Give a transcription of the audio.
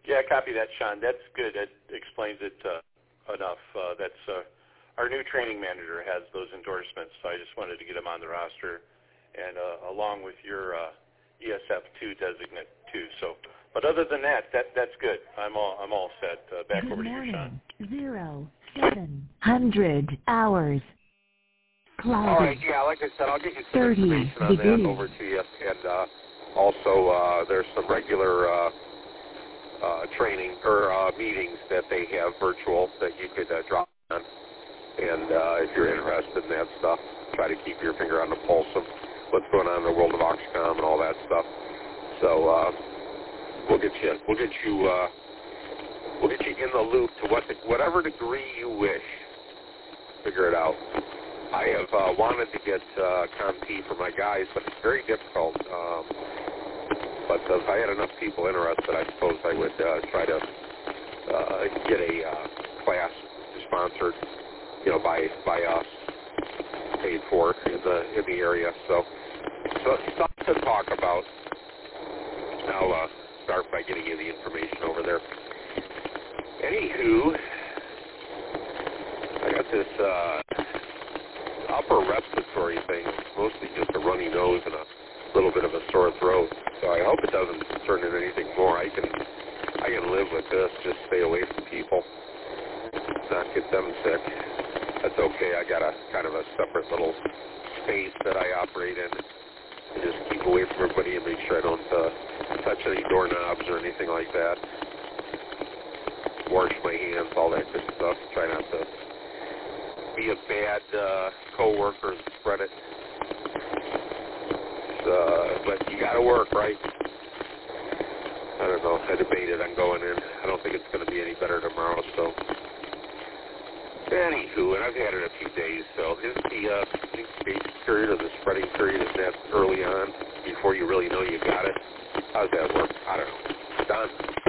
Yeah, copy that, Sean. That's good. That explains it enough. That's our new training manager has those endorsements, so I just wanted to get them on the roster, and along with your ESF2 designate too. So, but other than that, that's good. I'm all set. Back Good over to you, morning. Sean. 0700 hours. Cloudy. All right, yeah, like I said, I'll get you some 30 information on degrees. that over to you. And also, there's some regular training or meetings that they have virtual that you could drop on. And if you're interested in that stuff, try to keep your finger on the pulse of what's going on in the world of Oxcom and all that stuff. So we'll get you in the loop to whatever degree you wish. Figure it out. I have wanted to get CompT for my guys, but it's very difficult. But if I had enough people interested, I suppose I would try to get a class sponsored, by us, paid for in the area. So something to talk about. I'll start by getting you the information over there. Anywho, I got this upper respiratory thing. It's mostly just a runny nose and a little bit of a sore throat. So I hope it doesn't turn into anything more. I can live with this. Just stay away from people, not get them sick. That's okay. I got a kind of a separate little space that I operate in. And just keep away from everybody and make sure I don't touch any doorknobs or anything like that. Wash my hands, all that good stuff. Try not to be a bad co-worker and spread it. But you got to work, right? I don't know. I debated on going in. I don't think it's going to be any better tomorrow, so. Anywho, and I've had it a few days, so is the incubation period or the spreading period, is that early on before you really know you got it? How does that work? I don't know. Done.